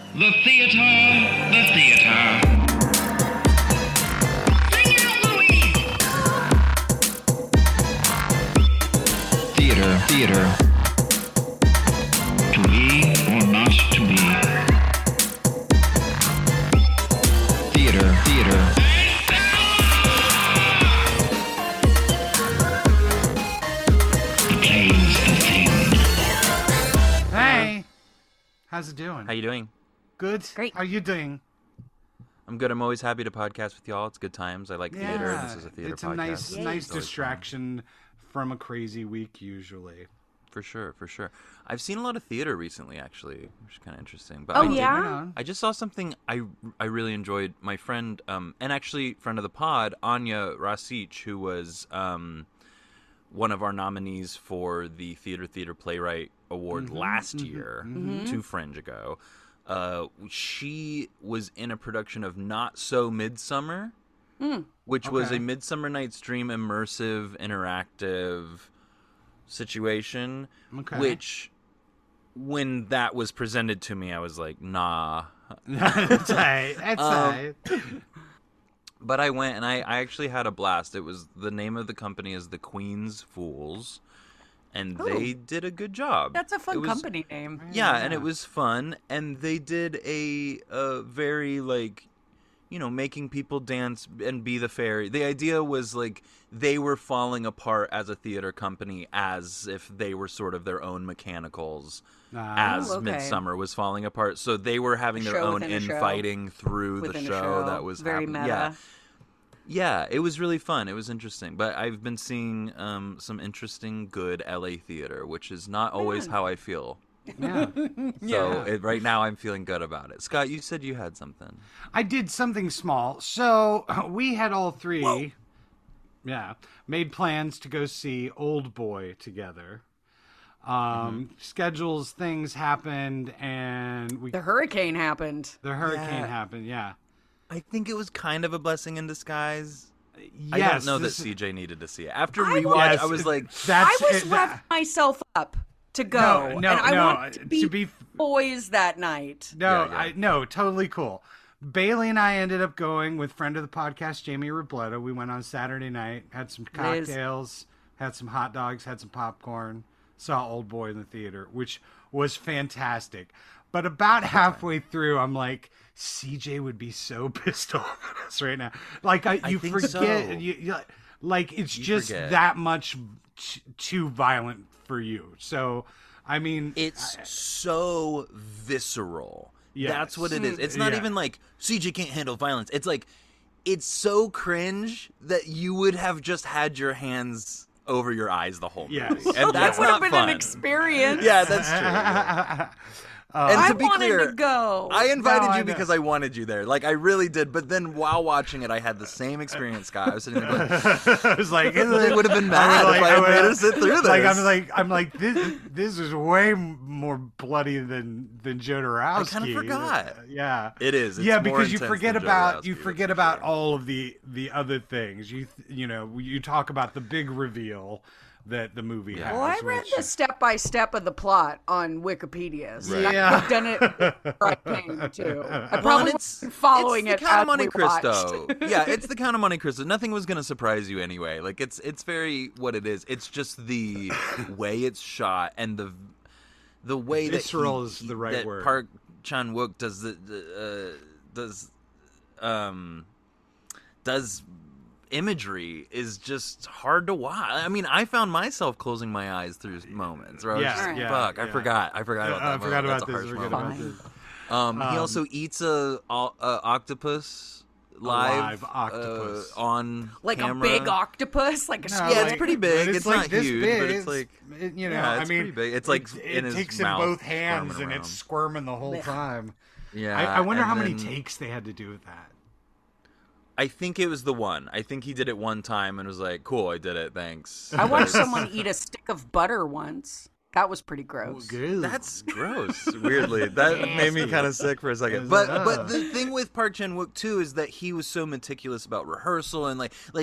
The theater, the theater. Sing out, Louise! Theater, theater. To be or not to be. Theater, theater. The play's the thing. Hey, how's it doing? How you doing? Good. Great. How you doing? I'm good. I'm always happy to podcast with y'all. It's good times. I like theater. This is a theater it's podcast. a nice, so nice it's always distraction from a crazy week usually. fun. For sure, for sure. I've seen a lot of theater recently, actually, which is kind of interesting. But Oh, I did- yeah? Right on. I just saw something I really enjoyed. My friend, and actually friend of the pod, Anya Rasic, who was one of our nominees for the Theater Playwright Award last year, 2 Fringe ago. She was in a production of Not So Midsummer, which was a Okay. Midsummer Night's Dream immersive, interactive situation, Okay. which, when that was presented to me, I was like, nah. That's right. That's right. But I went, and I actually had a blast. It was, the name of the company is The Queen's Fools, and they did a good job. That's a It fun was- company name. Yeah, and it was fun, and they did a very, like, making people dance and be the fairy. The idea was, like, they were falling apart as a theater company as if they were sort of their own mechanicals as okay. Midsummer was falling apart. So they were having their Show own within a show. infighting through Within the a show show. that was Very happening. meta. Yeah, it was really fun. It was interesting. But I've been seeing some interesting, good LA theater, which is not always how I feel. Yeah. So right now I'm feeling good about it. Scott, you said you had something. I did something small. So we had all three, made plans to go see Old Boy together. Schedules, things happened, and The hurricane happened. the hurricane Yeah. happened. Yeah. I think it was kind of a blessing in disguise. I Yes, don't know that this- CJ needed to see it. After I rewatch, Yes, I was like, that's I was it, revving myself up to go. No, and I no, wanted to be, to be- boys that night. No, Yeah. no, totally cool. Bailey and I ended up going with friend of the podcast, Jamie Robledo. We went on Saturday night, had some cocktails, had some hot dogs, had some popcorn, saw Old Boy in the theater, which was fantastic. But about halfway through, I'm like, CJ would be so pissed off at us right now. Like, you think forget, so. like it's You just forget. that much too violent for you. So, I mean, it's so visceral. Yes. That's what it is. It's not Yeah. even like CJ can't handle violence. It's like, it's so cringe that you would have just had your hands over your eyes the whole movie. Yes. And that's That would not have been fun. an experience. Yeah, that's true. Yeah. And I to be wanted clear, to go. I invited No, I you know. because I wanted you there. Like, I really did. But then while watching it, I had the same experience, Scott. I was sitting there going, I was like, they would have been mad if I had made her sit through this. I'm like, this is way more bloody than Jodorowsky. I kinda forgot. Yeah, It is. It's yeah, more because you intense forget than about Jodorowsky, all of the other things. You talk about the big reveal that the movie has. Well, I read which- the step-by-step of the plot on Wikipedia. So Yeah. I've done it before I came, too. I Well, probably and wasn't following it's it the Count as of Monte we Cristo. watched. Yeah, it's the Count of Monte Cristo. Nothing was going to surprise you anyway. Like, it's very what it is. It's just the way it's shot and the way Visceral that is the right that word. Park Chan-wook does imagery is just hard to watch. I mean, I found myself closing my eyes through moments. Where I was Yeah, just, yeah, fuck, yeah. I forgot about that. I forgot moment. about That's a this. harsh Forget moment. about this. He also eats a octopus live, live octopus. on Like camera. a big octopus, like a No, squid. Yeah, it's pretty big. but It's like not this huge, big. but it's like yeah, I it's mean, pretty big. It's like it in his takes mouth, in both hands squirming and around. it's squirming the whole time. Yeah, I wonder and how many then- takes they had to do with that. I think it was the one. I think he did it one time and was like, "Cool, I did it. Thanks." I watched someone eat a stick of butter once. That was pretty gross. That's gross. Weirdly, that made me kind of sick for a second. But the thing with Park Chan Wook too is that he was so meticulous about rehearsal and like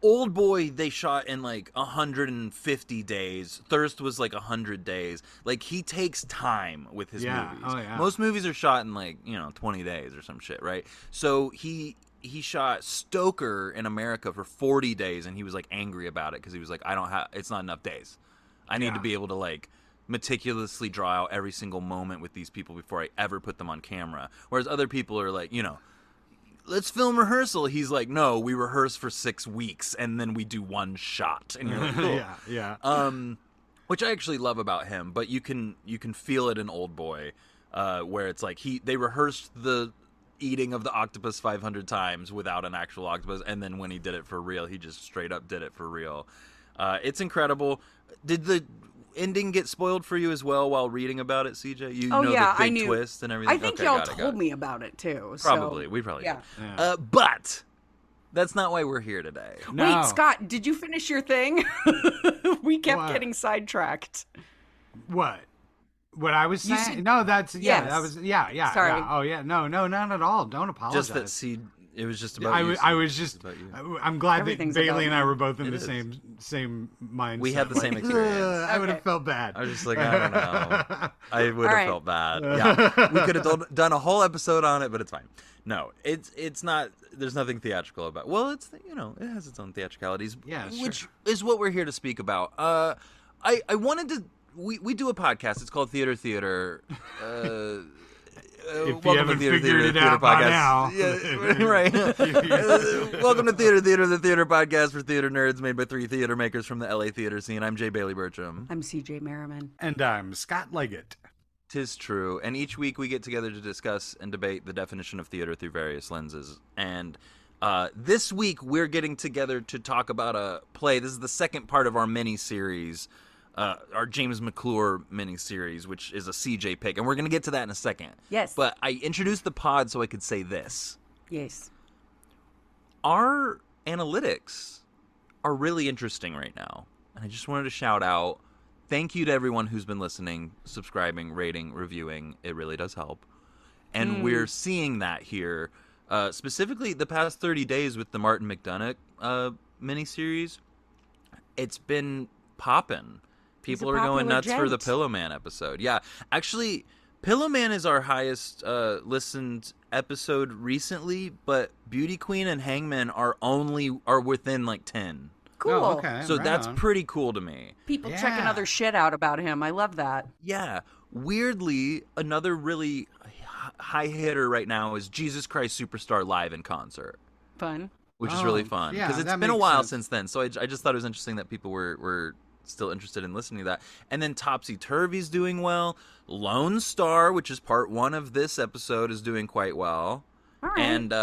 Old Boy, they shot in like 150 days. Thirst was like 100 days. Like, he takes time with his movies. Oh, yeah. Most movies are shot in like, 20 days or some shit, right? So he shot Stoker in America for 40 days, and he was like angry about it because he was like, it's not enough days. I need to be able to like meticulously draw out every single moment with these people before I ever put them on camera. Whereas other people are like, let's film rehearsal. He's like, no, we rehearse for 6 weeks and then we do one shot. And you're like, cool. Yeah. Which I actually love about him, but you can feel it in Old Boy, where it's like they rehearsed the eating of the octopus 500 times without an actual octopus, and then when he did it for real, he just straight up did it for real. It's incredible. Did the ending get spoiled for you as well while reading about it, CJ? You know the big twist and everything? I think y'all told me about it too. Probably. So, We probably yeah. did. But that's not why we're here today. No. Wait, Scott, did you finish your thing? We kept getting sidetracked. What I was saying? said- No, that's Yes. that was yeah. Sorry. Yeah. Oh yeah, no, not at all. Don't apologize. Just that it was just about you. I was It just. about you. I'm glad Everything's that about Bailey and I you. were both in It the is. same mindset. We had the same Like, experience. I would have Okay. felt bad. I was just like, I don't know. I would have right. felt bad. Yeah, we could have done a whole episode on it, but it's fine. No, it's not. There's nothing theatrical about. Well, it's it has its own theatricalities. Yeah, sure. which is what we're here to speak about. I wanted to. We do a podcast. It's called Theater Theater. If you haven't figured it out by now. Yeah, right. Welcome to Theater Theater, the theater podcast for theater nerds made by 3 theater makers from the LA theater scene. I'm Jay Bailey Bertram. I'm CJ Merriman. And I'm Scott Leggett. 'Tis true. And each week we get together to discuss and debate the definition of theater through various lenses. And this week we're getting together to talk about a play. This is the second part of our mini-series, our James McClure mini-series, which is a CJ pick. And we're going to get to that in a second. Yes. But I introduced the pod so I could say this. Yes. Our analytics are really interesting right now. And I just wanted to shout out, thank you to everyone who's been listening, subscribing, rating, reviewing. It really does help. And we're seeing that here, specifically the past 30 days with the Martin McDonagh miniseries. It's been popping. People are going popular nuts for the gent. Pillowman episode. Yeah, actually, Pillowman is our highest listened episode recently, but Beauty Queen and Hangman are within like 10. Cool. Oh, okay. So right that's on. pretty cool to me. People Yeah. checking other shit out about him. I love that. Yeah. Weirdly, another really high hitter right now is Jesus Christ Superstar live in concert, Fun. which is Oh, really fun yeah, because it's that been a makes while sense. since then. So I just thought it was interesting that people were still interested in listening to that. And then Topsy Turvy's doing well. Lone Star, which is part 1 of this episode, is doing quite well. All right. And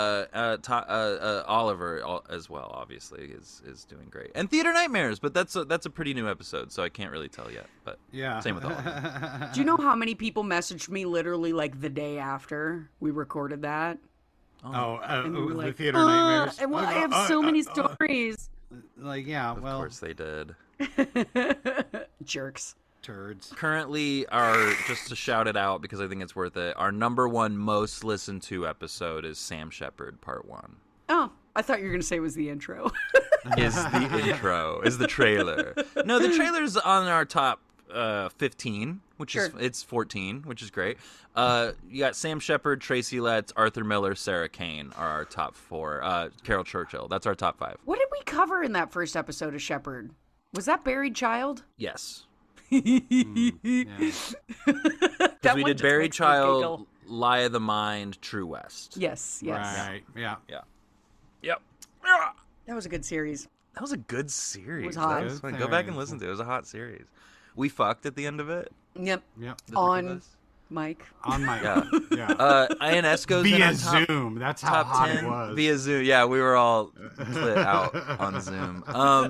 Oliver as well, obviously, is doing great. And Theater Nightmares, but that's a pretty new episode, so I can't really tell yet. But Yeah. same with Oliver. Do you know how many people messaged me literally like the day after we recorded that? Oh, We were the like, theater nightmares. Well, I have so many stories. Like, yeah, Of well, course they did. Jerks. turds. Currently, just to shout it out because I think it's worth it, our number 1 most listened to episode is Sam Shepard Part 1. Oh, I thought you were going to say it was the intro. Is the intro, is the trailer. No, the trailer's on our top 15, which Sure. is it's 14, which is great. You got Sam Shepard, Tracy Letts, Arthur Miller, Sarah Kane are our top 4. Carol Churchill, that's our top 5. What did we cover in that first episode of Shepherd? Was that Buried Child? Yes. Yeah. Because That we one did just Buried makes me Child, giggle. Lie of the Mind, True West. Yes, yes. Right. Yeah. Yeah. Yep. That was a good series. That was a good series. It was hot. That was fun. Go back and listen to it. It was a hot series. We fucked at the end of it. Yep. Yep. the three of On us. Mike. On my. Yeah. Yeah. INS in Via on top, Zoom. That's how top hot 10 it was. via Zoom. Yeah, we were all split out on Zoom.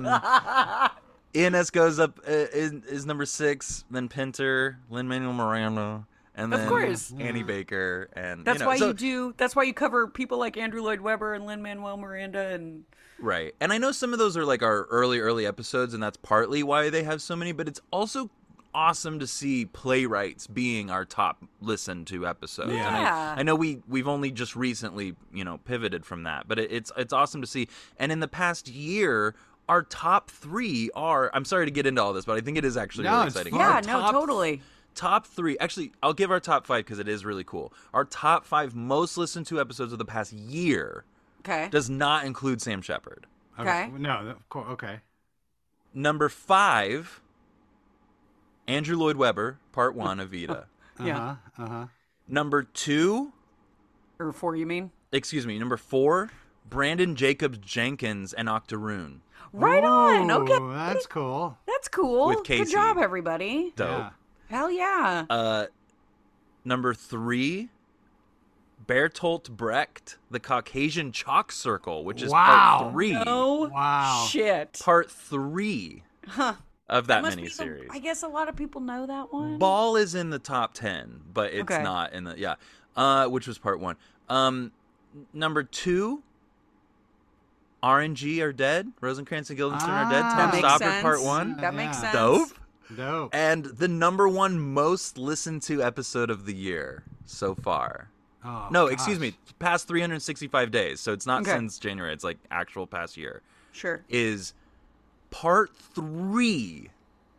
INS goes up is number 6, then Pinter, Lin-Manuel Miranda, and Of then course. Annie Baker, and That's you know, why so- that's why you cover people like Andrew Lloyd Webber and Lin-Manuel Miranda and Right. And I know some of those are like our early episodes, and that's partly why they have so many, but it's also awesome to see Playwrights being our top listened to episodes. Yeah. And Yeah. I know we've only just recently, pivoted from that, but it's awesome to see. And in the past year, our top 3 are, I'm sorry to get into all this, but I think it is actually No, really it's exciting. fun. Yeah, Our no, top- totally. Top 3, actually, I'll give our top 5 because it is really cool. Our top 5 most listened to episodes of the past year Okay. does not include Sam Shepard. Okay. No, of course. Okay. Number 5, Andrew Lloyd Webber, Part 1, Evita. Yeah. Number 2, Or 4, you mean? number 4, Brandon Jacobs Jenkins and Octoroon. Right on. Okay. Ooh, that's cool. That's cool. With Good Casey. job, everybody. Dope. Yeah. Hell yeah. Number 3, Bertolt Brecht, The Caucasian Chalk Circle, which is Wow. part 3. No Wow. shit. Part 3 of that Must be miniseries. I guess a lot of people know that one. Ball is in the top 10, but it's Okay. not in the which was part 1. Number 2, RNG are dead. Rosencrantz and Guildenstern are dead. Ah. Tom That makes Stoppard sense. part 1. That makes Yeah. sense. Dope. Dope. And the number 1 most listened to episode of the year so far. Oh, No, gosh. excuse me, past 365 days. So it's not Okay. since January. It's like actual past year. Sure. Is part 3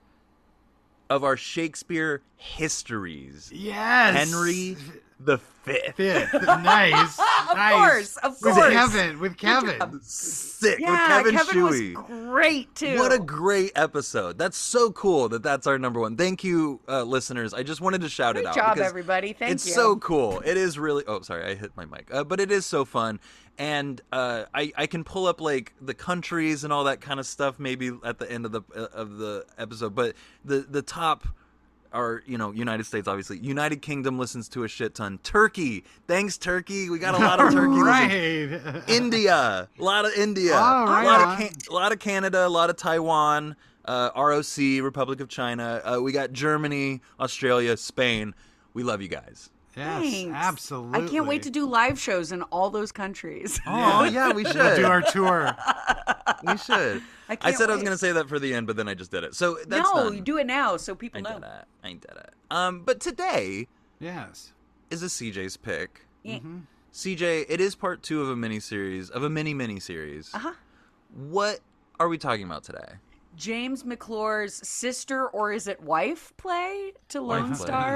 of our Shakespeare histories. Yes. Henry the Fifth. Fifth. Nice. Nice. Of With course. Kevin. With Kevin. Sick Yeah, with Kevin was Shuey. great too. What a great episode. That's so cool that's our number 1. Thank you, listeners. I just wanted to shout it Great out. job, because everybody. Thank it's you. so cool. It is really. Oh, sorry, I hit my mic. But it is so fun, and I can pull up like the countries and all that kind of stuff maybe at the end of the episode. But the top are United States, obviously. United Kingdom listens to a shit ton. Turkey, thanks Turkey. We got a lot of Turkey. listeners. Right. India, a lot of India. Oh, right a lot of Canada, a lot of Taiwan. ROC, Republic of China. We got Germany, Australia, Spain. We love you guys. Yes, Thanks. absolutely. I can't wait to do live shows in all those countries. Oh yeah, we should. We'll do our tour. We should. I I can't said I was wait. going to say that for the end, but then I just did it. So that's no, done. you do it now so people I know. did it. I did it. But today Yes. is a CJ's pick. Yeah. CJ, it is part 2 of a mini-series, of a mini-series. Uh-huh. What are we talking about today? James McClure's sister, or is it wife, play to Lone Wife play. Star?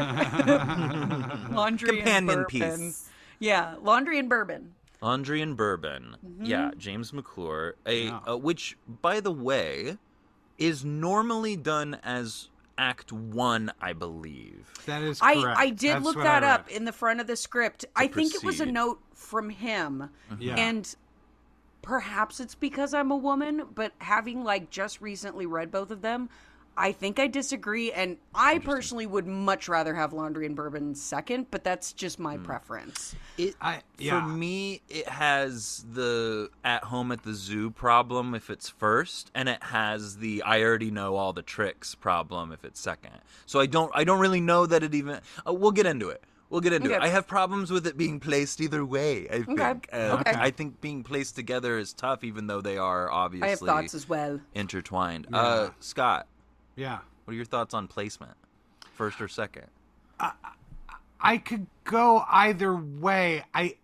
Laundry Companion and Bourbon. piece. Yeah, Laundry and Bourbon. Laundry and Bourbon. Mm-hmm. Yeah, James McClure. Yeah. Which, by the way, is normally done as Act 1, I believe. That is correct. I did That's look what that I read. up in the front of the script. I think it was a proceed. note from him. Yeah. And perhaps it's because I'm a woman, but having like just recently read both of them, I think I disagree, and I personally would much rather have Laundry and Bourbon second, but that's just my preference. Yeah. For me, it has the at home at the zoo problem if it's first, and it has the I already know all the tricks problem if it's second. So I don't really know that it even. We'll get into it. We'll get into it. Okay. I have problems with it being placed either way. I think. Okay. I think being placed together is tough, even though they are obviously I have thoughts as well. intertwined. Yeah. Scott, Yeah. what are your thoughts on placement, first or second? I could go either way.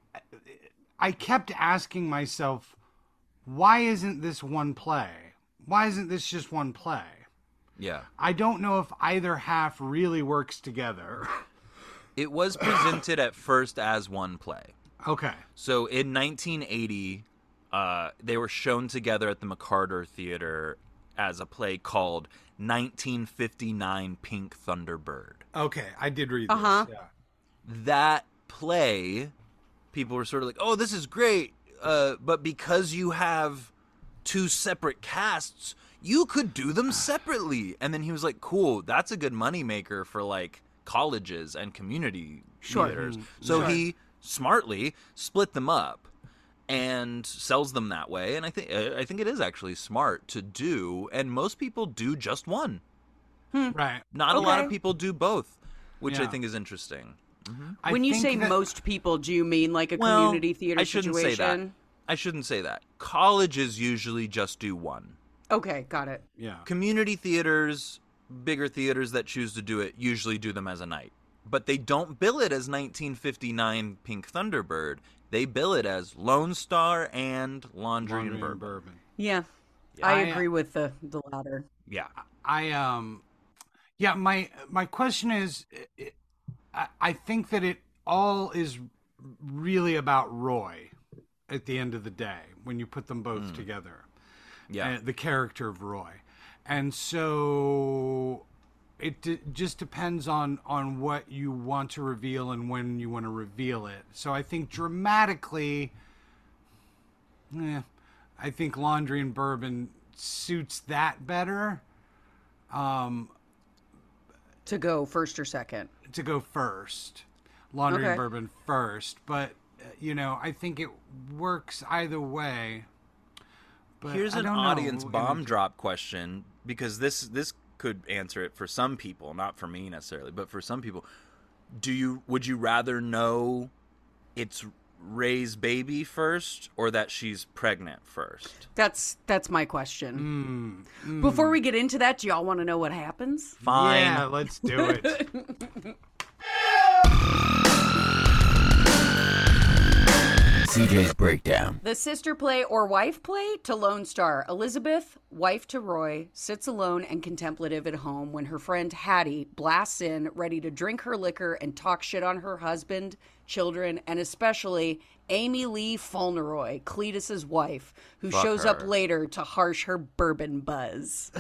I kept asking myself, why isn't this one play? Why isn't this just one play? Yeah. I don't know if either half really works together. It was presented at first as one play. Okay. So in 1980, they were shown together at the McCarter Theater as a play called 1959 Pink Thunderbird. Okay, I did read this. Uh-huh. Yeah. That play, people were sort of like, oh, this is great, but because you have 2 separate casts, you could do them separately. And then he was like, cool, that's a good moneymaker for, like, colleges and community theaters. So he smartly split them up and sells them that way. And I think it is actually smart to do, and most people do just one. Right. Not a lot of Okay. people do both, which I Yeah. think is interesting. I When you think say that- most people, do you mean like a Well, community theater I shouldn't situation? say that. I shouldn't say that. Colleges usually just do one. Okay, got it. Yeah. Community theaters bigger theaters that choose to do it usually do them as a night. But they don't bill it as 1959 Pink Thunderbird. They bill it as Lone Star and Laundry and Bourbon. Yeah. I agree with the latter. Yeah. My question is, I think that it all is really about Roy at the end of the day when you put them both together. Yeah. The character of Roy. And so it just depends on what you want to reveal and when you want to reveal it. So I think dramatically, I think Laundry and Bourbon suits that better. To go first or second? To go first. Laundry and Okay. Bourbon first. But, I think it works either way. But Here's I an don't know. audience bomb drop question, because this could answer it for some people, not for me necessarily, but for some people. Would you rather know it's Ray's baby first or that she's pregnant first? That's my question. Before we get into that, do y'all want to know what happens? Fine. Yeah, let's do it. CJ's Breakdown. The sister play or wife play to Lone Star. Elizabeth, wife to Roy, sits alone and contemplative at home when her friend Hattie blasts in, ready to drink her liquor and talk shit on her husband, children, and especially Amy Lee Fauntleroy, Cletus's wife, who Fuck shows up her. later to harsh her bourbon buzz.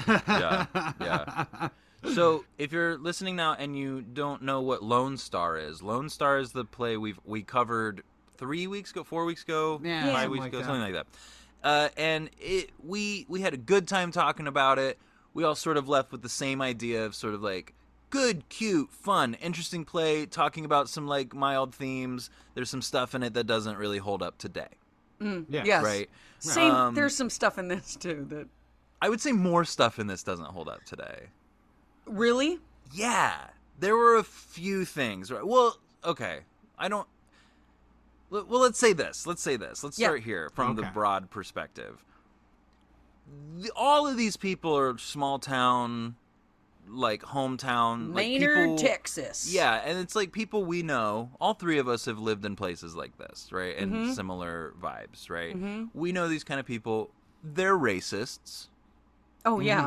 Yeah. So if you're listening now and you don't know what Lone Star is the play we covered 3 weeks ago, 4 weeks ago, Yeah, 5 something weeks like ago, that. something like that. And we had a good time talking about it. We all sort of left with the same idea of sort of like good, cute, fun, interesting play, talking about some like mild themes. There's some stuff in it that doesn't really hold up today, Yeah. Yes. right? Same. There's some stuff in this too that I would say more stuff in this doesn't hold up today. really. Yeah, there were a few things. Right? Well, okay. Well, let's say this. Let's Yeah. start here from the Okay. broad perspective. All of these people are small town, like hometown, like Maynard, people, Texas. Yeah, and it's like people we know. All three of us have lived in places like this, right? And Mm-hmm. similar vibes, right? We know these kind of people. They're racists. Oh yeah.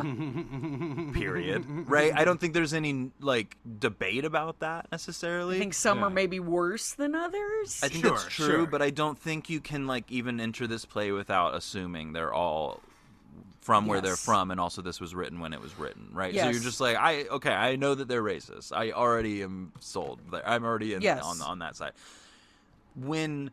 Period. Right? I don't think there's any like debate about that necessarily. I think some are maybe worse than others. I think Sure, that's true, sure. but I don't think you can like even enter this play without assuming they're all from where they're Yes. from, and also this was written when it was written, right? So Yes. you're just like, I know that they're racist. I already am sold. I'm already in Yes. on that side. When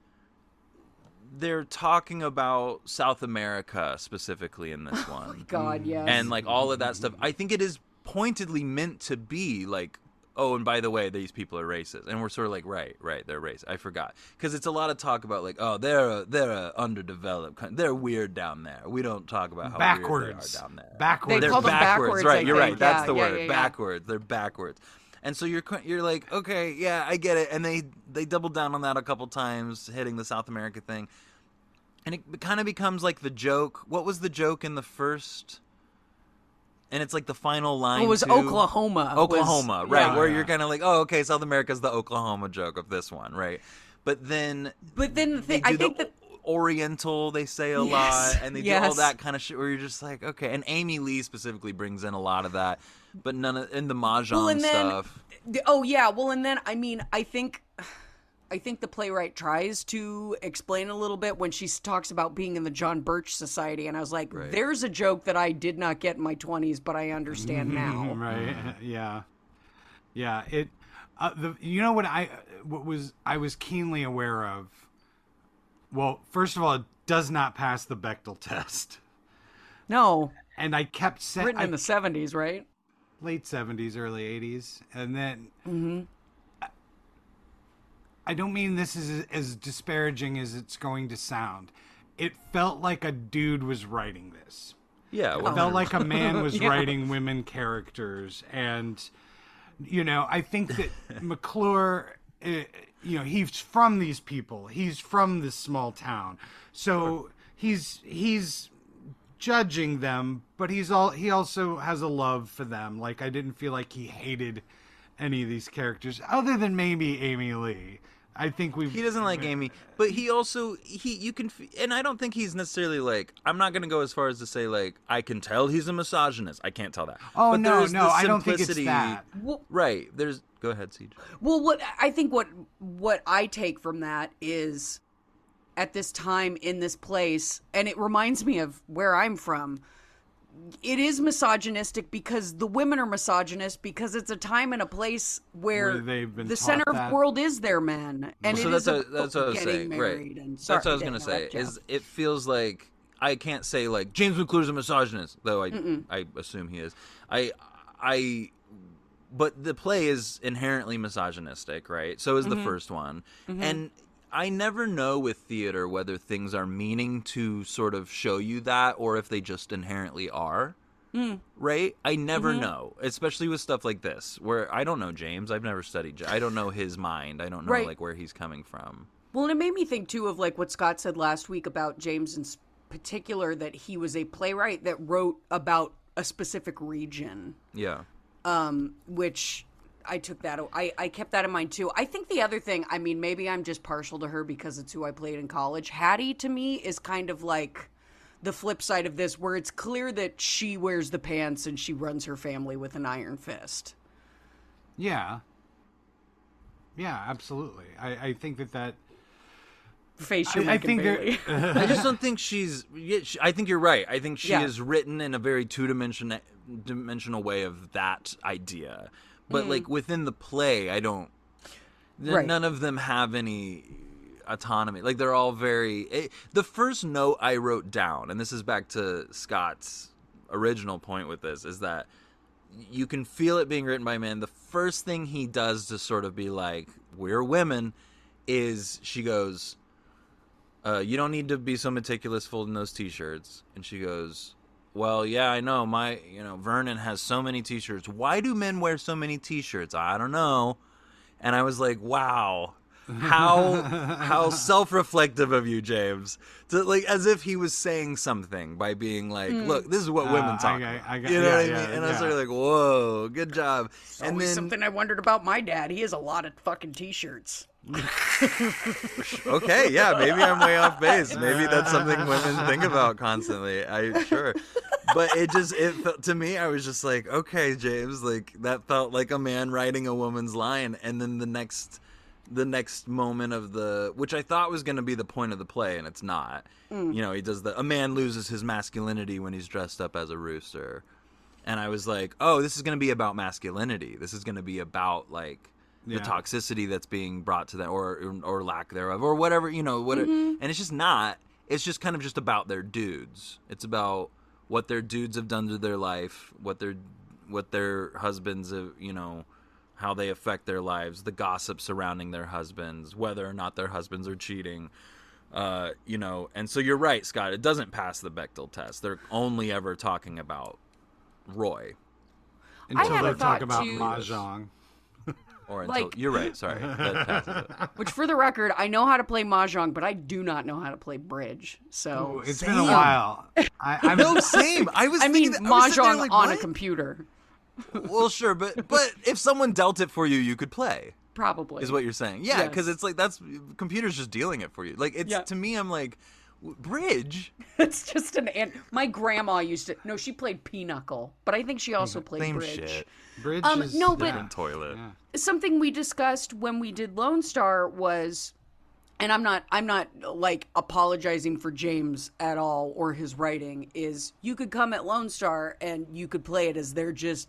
they're talking about South America specifically in this one, God, yes. and like all of that stuff, I think it is pointedly meant to be like, oh, and by the way, these people are racist, and we're sort of like, right, they're racist. I forgot, because it's a lot of talk about like, oh, they're a underdeveloped country. They're weird down there. We don't talk about how weird Backwards. they are down there. Backwards. They They're call them backwards, I right? You're right. think. That's Yeah, the yeah, word. yeah, yeah. Backwards. They're backwards. And so you're like, okay, yeah, I get it. And they double down on that a couple times, hitting the South America thing. And it kind of becomes like the joke. What was the joke in the first? And it's like the final line. it was too. Oklahoma. Oklahoma, was- right? yeah. Where you're kind of like, oh, okay, South America's the Oklahoma joke of this one, right? But then But then the they thing, I do think the that Oriental, they say a Yes, lot, and they do all yes. that kind of shit where you're just like, okay. And Amy Lee specifically brings in a lot of that, but none of in the mahjong Well, and then- stuff. Oh yeah, well, and then I mean, I think the playwright tries to explain a little bit when she talks about being in the John Birch Society, and I was like, "There's a joke that I did not get in my 20s, but I understand now." Right. Yeah. Yeah. It. You know what I was keenly aware of. Well, first of all, it does not pass the Bechdel test, No, and I kept saying written in the 70s, right? late 70s, early 80s, and then I don't mean this is as disparaging as it's going to sound. It felt like a dude was writing this. Yeah, It well, felt like a man was Yeah. writing women characters, and I think that McClure, he's from these people. He's from this small town, so he's judging them, but he also has a love for them. Like, I didn't feel like he hated any of these characters other than maybe Amy Lee. I think he doesn't like Amy, but he also and I don't think he's necessarily like, I'm not going to go as far as to say like I can tell he's a misogynist. I can't tell that. Oh, but no, I don't think it's that. Well, right. Go ahead, Siege. Well, what I take from that is, at this time in this place, and it reminds me of where I'm from, it is misogynistic because the women are misogynist because it's a time and a place where they've been the taught center of that. the world is their men, and So it that's is what I was getting saying. married. Right. And That's what I was going going to to say. Is it feels like I can't say like James McClure's a misogynist, though I assume he is. But the play is inherently misogynistic, right? So is the first one. And I never know with theater whether things are meaning to sort of show you that or if they just inherently are. Right? I never know, especially with stuff like this, where I don't know James. I've never studied. I don't know his mind. I don't know like where he's coming from. Well, and it made me think too of like what Scott said last week about James in particular, that he was a playwright that wrote about a specific region. Yeah. Which I took that. I kept that in mind too. I think the other thing, I mean, maybe I'm just partial to her because it's who I played in college. Hattie to me is kind of like the flip side of this, where it's clear that she wears the pants and she runs her family with an iron fist. Yeah. Yeah, absolutely. I think that Face you're I making, think Bailey. I just don't think she's. I think you're right. I think she Yeah. is written in a very two-dimensional way of that idea. But like within the play, I don't. Right. None of them have any autonomy. Like they're all very. The first note I wrote down, and this is back to Scott's original point with this, is that you can feel it being written by men. The first thing he does to sort of be like, we're women, is she goes, you don't need to be so meticulous folding those t-shirts. And she goes, well, yeah, I know. Vernon has so many t-shirts. Why do men wear so many t-shirts? I don't know. And I was like, wow, how self-reflective of you, James. Like as if he was saying something by being like, look, this is what women talk about. You know what I mean? And I was sort of like, whoa, good job. And Always then something I wondered about my dad. He has a lot of fucking t-shirts. okay, yeah, maybe I'm way off base. Maybe that's something women think about constantly. Sure. But it felt, to me, I was just like, okay, James, like that felt like a man writing a woman's line. And then the next moment of which I thought was going to be the point of the play, and it's not. He does a man loses his masculinity when he's dressed up as a rooster. And I was like, oh, this is going to be about masculinity. This is going to be about like the toxicity that's being brought to them, or lack thereof, or whatever, and it's just not. It's just kind of just about their dudes. It's about what their dudes have done to their life, what their husbands have, how they affect their lives, the gossip surrounding their husbands, whether or not their husbands are cheating, And so you're right, Scott. It doesn't pass the Bechdel test. They're only ever talking about Roy. until had a they talk thought, about too. mahjong. Or until Like- you're right. Sorry, that passes it. Which, for the record, I know how to play mahjong, but I do not know how to play bridge. So It's been a while. I'm No, same. I was. I mean, thinking that, I was sitting there mahjong like, on a what? computer, Well, sure, but if someone dealt it for you, you could play. probably. Is what you're saying? Yeah, Yes. because it's like computers just dealing it for you. Like it's Yeah. to me, I'm like, bridge. It's just my grandma used to. No, she played pinochle, but I think she also played Same bridge. shit. Bridge is no, but- yeah. Toilet. Yeah. Something we discussed when we did Lone Star was, and I'm not like apologizing for James at all or his writing, is you could come at Lone Star and you could play it as they're just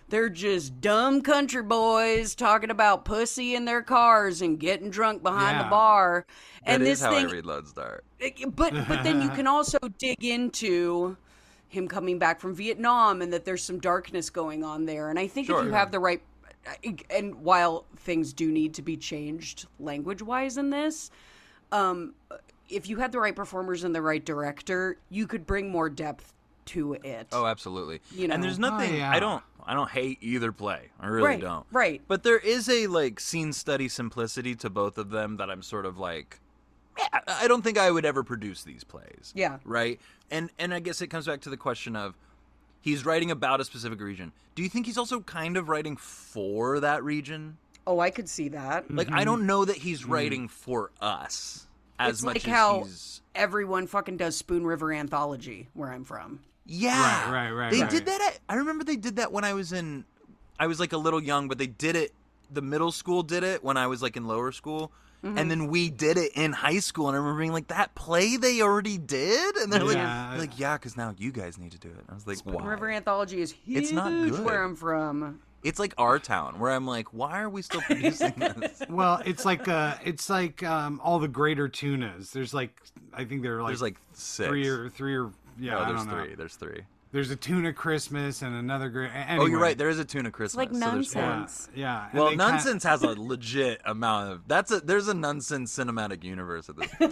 dumb country boys talking about pussy in their cars and getting drunk behind the Yeah. bar. And That this is how thing, I read Lone Star. but then you can also dig into him coming back from Vietnam and that there's some darkness going on there. And I think if Sure. you have the right, and while things do need to be changed language-wise in this, if you had the right performers and the right director, you could bring more depth to it. Oh, absolutely. You know. And there's nothing. yeah. I don't hate either play. I really Right, don't. right. But there is a like scene study simplicity to both of them that I'm sort of like, yeah, I don't think I would ever produce these plays. Yeah. Right? And I guess it comes back to the question of he's writing about a specific region. Do you think he's also kind of writing for that region? Oh, I could see that. Like, I don't know that he's writing for us as It's much like as how he's... everyone fucking does Spoon River Anthology where I'm from. Yeah. Right. They did that I remember they did that when I was like a little young, but they did it, the middle school did it when I was like in lower school. And then we did it in high school, and I remember being like, that play they already did? And they're like, yeah, because now you guys need to do it. And I was like, Spoon why? River Anthology is huge It's not good. where I'm from. It's like Our Town, where I'm like, why are we still producing this? Well, it's like all the greater tunas. There's like, I think there are like There's like 6. three or yeah. No, I there's don't know. 3. There's 3. There's a tuna Christmas and another great. Anyway. Oh, you're right. There is a Tuna Christmas. like so there's 4. nonsense. Yeah. And Well, they Nonsense has a legit amount of... There's a Nonsense cinematic universe at this point.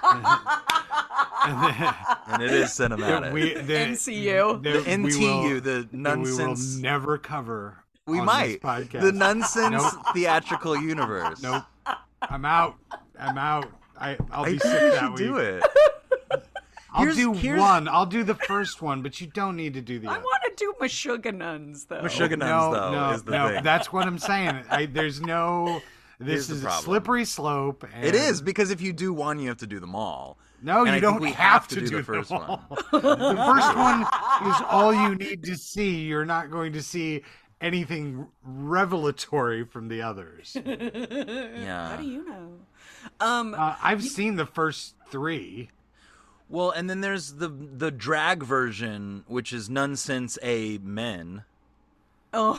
And it is cinematic. NCU. The NTU, the Nonsense... We will never cover. We on might. This podcast. The Nonsense Nope. theatrical universe. Nope. I'm out. I'll be I sick think you that should week. do it. Here's one. I'll do the first one, but you don't need to do the I other. want to do Meshuggah Nuns, though. Meshuggah Nuns, though, is the thing. That's what I'm saying. There's no. Here's This the is a problem. slippery slope. And It is, because if you do one, you have to do them all. No, And you I don't think we have to do the first them one. all. The first one is all you need to see. You're not going to see anything revelatory from the others. Yeah. How do you know? I've seen the first 3. Well, and then there's the drag version, which is Nonsense A Men. Oh.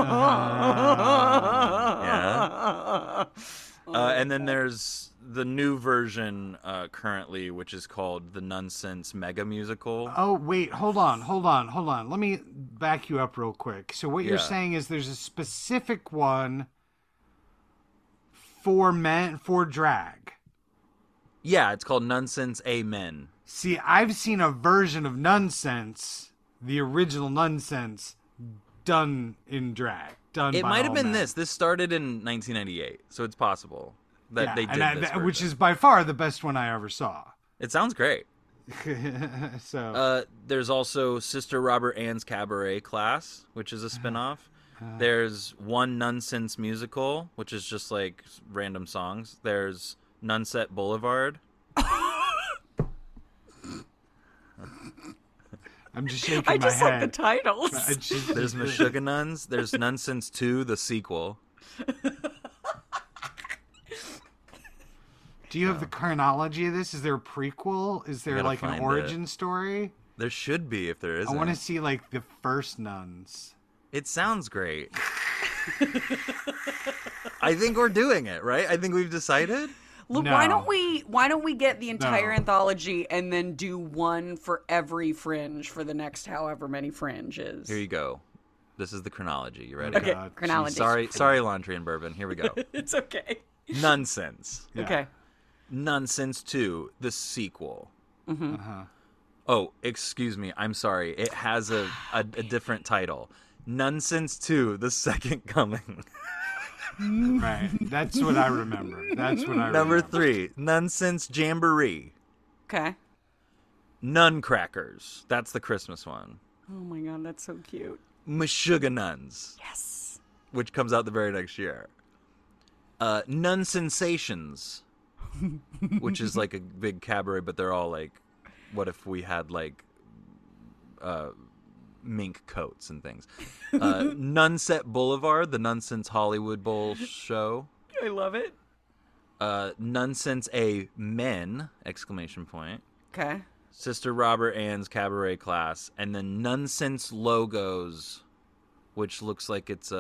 Yeah. And then there's the new version currently, which is called the Nonsense Mega Musical. Oh, wait, hold on. Let me back you up real quick. So what you're Yeah. saying is there's a specific one for men, for drag. Yeah, it's called Nonsense A Men. See, I've seen a version of Nonsense, the original Nonsense, done in drag. It by might have all been men. this. This started in 1998, so it's possible that they did and this which version. is by far the best one I ever saw. It sounds great. So There's also Sister Robert Ann's Cabaret Class, which is a spin-off. There's One Nonsense Musical, which is just like random songs. There's Nunset Boulevard. I'm just shaking I my just like the head. titles. There's Meshuggah Nuns. There's Nonsense 2, the sequel. Do you have the chronology of this? Is there a prequel? Is there gotta like an find origin story? There should be if there isn't. I want to see like the first nuns. It sounds great. I think we're doing it, right? I think we've decided. Look, No. why don't we get the entire No. anthology and then do one for every fringe for the next however many fringes? Here you go. This is the chronology. You ready? Okay, God, chronology. Sorry, Laundry and Bourbon. Here we go. It's okay. Nonsense. Yeah. Okay. Nonsense 2, the sequel. Oh, excuse me. I'm sorry. It has a different title. Nonsense 2, the second coming. Right. That's what I remember. Number 3, Nonsense Jamboree. Okay. Nuncrackers. That's the Christmas one. Oh my god, that's so cute. Meshuggah Nuns, Yes. which comes out the very next year. Nun Sensations, which is like a big cabaret, but they're all like, what if we had like mink coats and things. Nunset Boulevard, the Nonsense Hollywood Bowl show. I love it. Nonsense A Men, exclamation point. Okay. Sister Robert Ann's Cabaret Class, and then Nonsense Logos, which looks like it's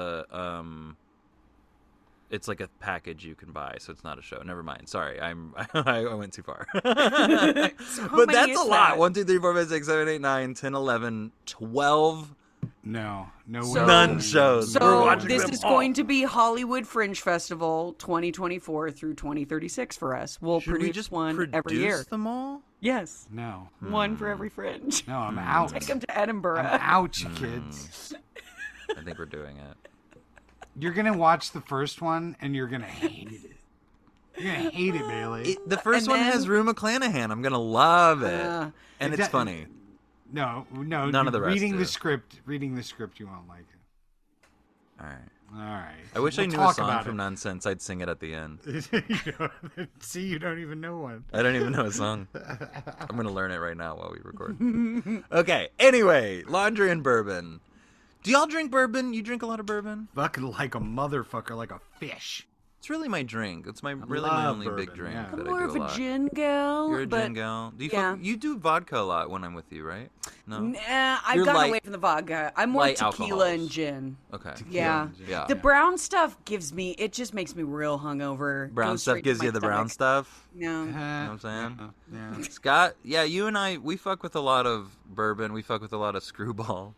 like a package you can buy, so it's not a show. Never mind. Sorry, I went too far. How But many that's is a lot. that? 1, 2, 3, 4, 5, 6, 7, 8, 9, 10, 11, 12 No way. So- nun shows. We're So watching this them is all. going to be Hollywood Fringe Festival 2024 through 2036 for us. We'll Should we produce just one produce every year. them all? Yes. No. One for every fringe. No, I'm out. Take them to Edinburgh. I'm out, you kids. I think we're doing it. You're gonna watch the first one and you're gonna hate it. You're gonna hate it, Bailey. The first And one then- has Rue McClanahan. I'm gonna love it, and it's that- funny. No, None of the rest reading do. the script, you won't like it. All right. All right. I wish I We'll knew a talk song about from it. Nonsense. I'd sing it at the end. See, you don't even know one. I don't even know a song. I'm gonna learn it right now while we record. Okay. Anyway, laundry and bourbon. Do y'all drink bourbon? You drink a lot of bourbon? Fucking like a motherfucker, like a fish. It's really my drink. It's my my love only big bourbon, drink yeah. that I'm I more do of a a lot. gin gal. You're a but gin gal. Do you yeah. you do vodka a lot when I'm with you, right? No. Nah, I've You're gone light- away from the vodka. I'm more light tequila alcohols. and gin. Okay. Yeah. and gin. Yeah. The brown stuff gives me, it just makes me real hungover. Brown Goes stuff straight to gives my you the brown stomach. stuff. No. You know what I'm saying? Yeah. Scott, yeah, you and I, we fuck with a lot of bourbon. We fuck with a lot of screwball.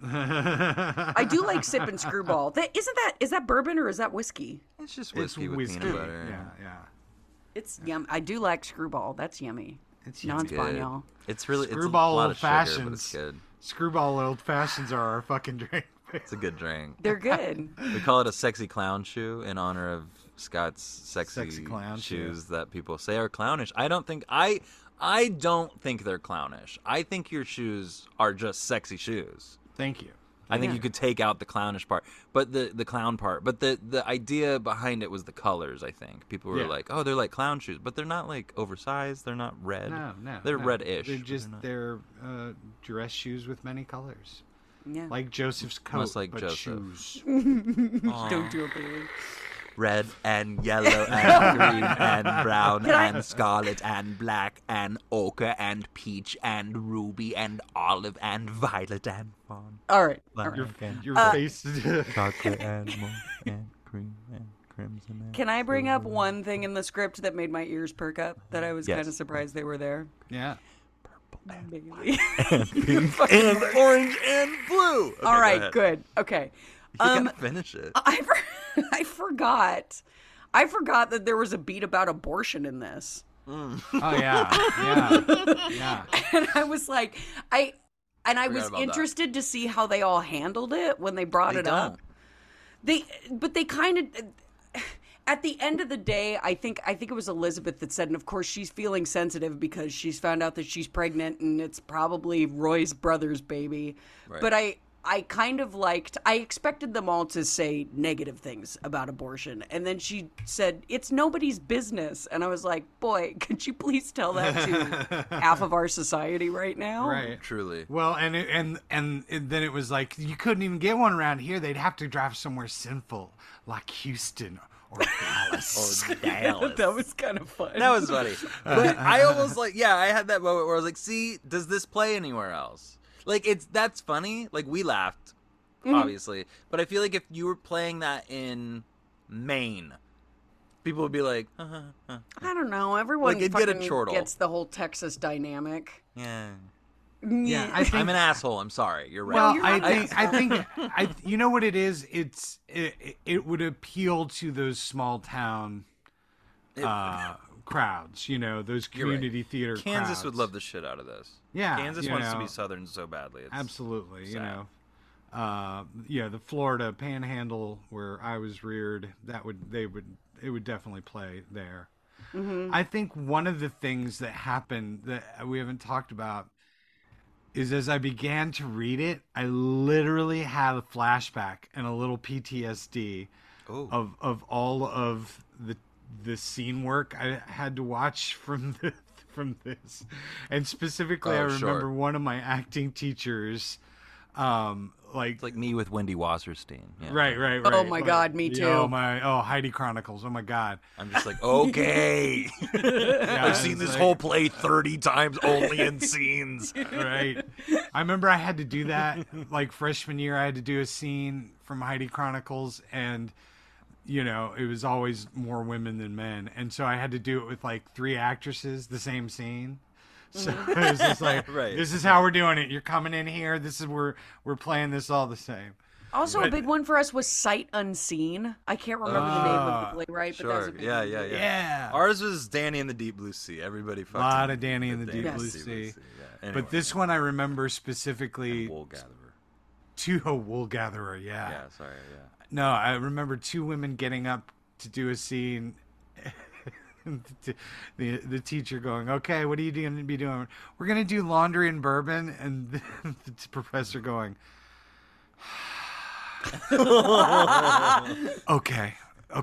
I do like sipping screwball. Is that bourbon or is that whiskey? It's just It's whiskey with whiskey. peanut butter. Yeah. It's yum. I do like screwball. That's yummy. It's Non-Spaniel. It's really it's Screwball a lot old of sugar, but it's fashions. good. Screwball old fashions are our fucking drink. It's a good drink. They're good. We call it a sexy clown shoe in honor of Scott's Sexy clown shoes shoe. that people say are clownish. I don't think they're clownish. I think your shoes are just sexy shoes. Thank you. I think you could take out the clownish part, but the clown part. But the idea behind it was the colors. I think people were Yeah. like, "Oh, they're like clown shoes," but they're not like oversized. They're not red. No, they're no. reddish. They're but just not- they're dress shoes with many colors, Yeah. like Joseph's coat, Almost like but Joseph. shoes. Don't do it, Bailey. red and yellow and green and brown Can I- and scarlet and black and ochre and peach and ruby and olive and violet and fawn. All right. All right. Your face. Chocolate and mauve and cream and crimson. And Can I bring up one thing in the script that made my ears perk up that I was Yes. kind of surprised they were there? Yeah. Bailey. and orange and blue. Okay, All go right, ahead. good. Okay. You gotta finish it. I forgot. I forgot that there was a beat about abortion in this. Oh yeah. Yeah. And I was like, I Forgot was about that. interested to see how they all handled it when they brought They it up. don't. But they kind of, at the end of the day, I think it was Elizabeth that said, and of course she's feeling sensitive because she's found out that she's pregnant and it's probably Roy's brother's baby. Right. But I kind of I expected them all to say negative things about abortion. And then she said, it's nobody's business. And I was like, boy, could you please tell that to half of our society right now? Right. Truly. Well, and then it was like you couldn't even get one around here. They'd have to drive somewhere sinful, like Houston or Dallas. Or Dallas. That was kind of fun. That was funny. But I almost I had that moment where I was like, see, does this play anywhere else? Like, that's funny. Like, we laughed, obviously. But I feel like if you were playing that in Maine, people would be like, I don't know. Everyone Like, it'd get a fucking chortle. gets the whole Texas dynamic. yeah. Yeah, I think. I'm an asshole. I'm sorry. You're right. Well, you're I not think, you know what it is. It would appeal to those small town crowds. You know, those You're right. community theater. Kansas crowds. would love the shit out of this. Yeah, Kansas you wants to know. be Southern so badly. It's Absolutely, you sad. know, the Florida Panhandle where I was reared, it would definitely play there. I think one of the things that happened that we haven't talked about is as I began to read it, I literally had a flashback and a little PTSD Oh. of all of the scene work I had to watch from this, and specifically, I Oh, remember sure. one of my acting teachers, It's like me with Wendy Wasserstein. Yeah. right. Oh my God, me too. Heidi Chronicles. Oh my God. I'm just like, okay. Yeah, I've seen it's this like- whole play 30 times only in scenes. Right. I remember I had to do that like freshman year. I had to do a scene from Heidi Chronicles, and you know, it was always more women than men, and so I had to do it with like 3 actresses, the same scene. So it was just like, Right. this is how we're doing it. You're coming in here. This is we're playing this all the same. Also, a big one for us was Sight Unseen. I can't remember the name of the playwright, but that was a Sure. big Yeah, one. yeah. Yeah. Ours was Danny in the Deep Blue Sea. Everybody fucking. Lot of Danny in the Deep Blue Sea. Yeah. Anyway, But this one I remember specifically Wool Gatherer. to a wool gatherer. Yeah, sorry. Yeah. No, I remember 2 women getting up to do a scene. the teacher going, okay, what are you going to be doing? We're going to do laundry and bourbon. And the professor going, okay.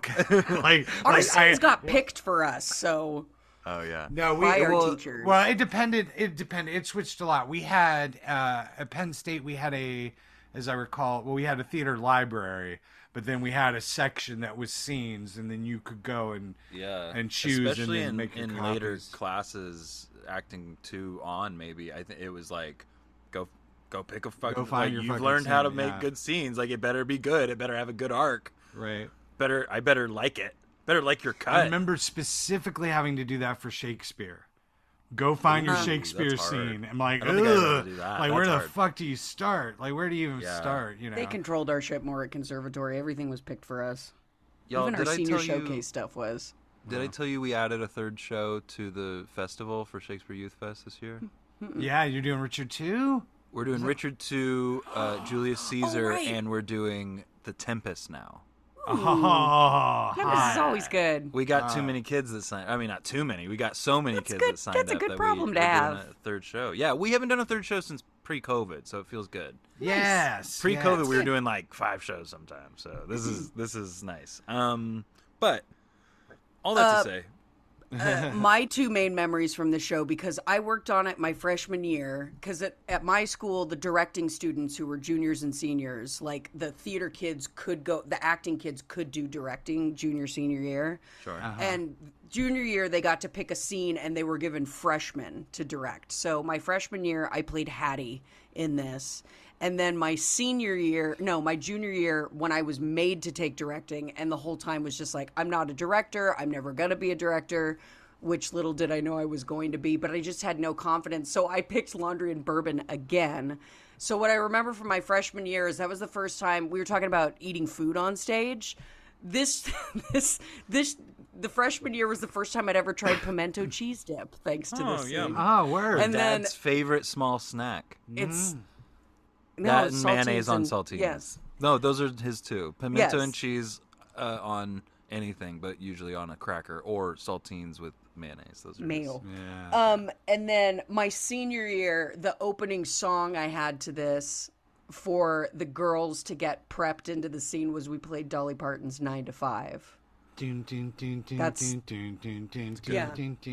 Our scenes got picked for us, so Oh yeah. No, by our teachers. Well, it depended. It switched a lot. We had at Penn State, we had as I recall, we had a theater library, but then we had a section that was scenes, and then you could go and choose, especially and then make your in copies. later classes, acting 2 on maybe. I think it was like go pick a fucking. Go find like, your you've fucking learned how to scene, make yeah. good scenes. Like it better be good. It better have a good arc. Right. I better like it. Better like your cut. I remember specifically having to do that for Shakespeare. Go find your Shakespeare that's hard. scene. I'm like, I don't think I know how to ugh. do that. Like, That's where the hard. fuck do you start? Like, where do you even Yeah. start? You know. they controlled our shit more at conservatory. Everything was picked for us. Y'all, Even our did I senior tell showcase you? stuff was. Did I tell you we added a 3rd show to the festival for Shakespeare Youth Fest this year? Yeah, you're doing Richard too. We're doing Richard II, Julius Caesar, right. and we're doing The Tempest now. Oh, Tempest is always good. We got too many kids that signed. I mean, not too many. We got so many kids good. that signed That's a up good that problem we're to doing have. a 3rd show. Yeah, we haven't done a 3rd show since pre-COVID, so it feels good. yes. Pre-COVID, yes. we were doing like 5 shows sometimes. So this is nice. But all that to say, My 2 main memories from the show, because I worked on it my freshman year, because at my school, the directing students who were juniors and seniors, like the theater kids the acting kids could do directing junior, senior year. sure. And junior year, they got to pick a scene and they were given freshmen to direct. So my freshman year, I played Hattie in this. And then my junior year, when I was made to take directing, and the whole time was just like, I'm not a director. I'm never going to be a director, which little did I know I was going to be, but I just had no confidence. So I picked Laundry and Bourbon again. So what I remember from my freshman year is that was the first time we were talking about eating food on stage. The freshman year was the first time I'd ever tried pimento cheese dip, thanks to this yum. scene. Oh, word. And then Dad's favorite small snack. it's no, That it's and mayonnaise saltines on and- saltines. Yes. No, those are his 2. Pimento Yes. and cheese on anything, but usually on a cracker, or saltines with mayonnaise. Those are his. Mayo. Yeah. And then my senior year, the opening song I had to this for the girls to get prepped into the scene was we played Dolly Parton's 9 to 5. That's- yeah.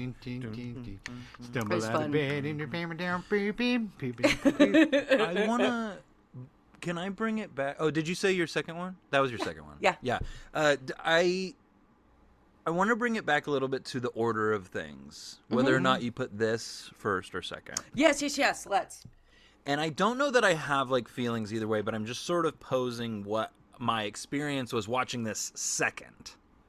Stumble It was out fun. of bed and your hammer down, beep, beep, beep, beep, beep. I wanna. Can I bring it back? Oh, did you say your second one? That was your second one. Yeah. Yeah. I want to bring it back a little bit to the order of things, whether or not you put this first or second. Yes, let's. And I don't know that I have like feelings either way, but I'm just sort of posing what my experience was watching this second.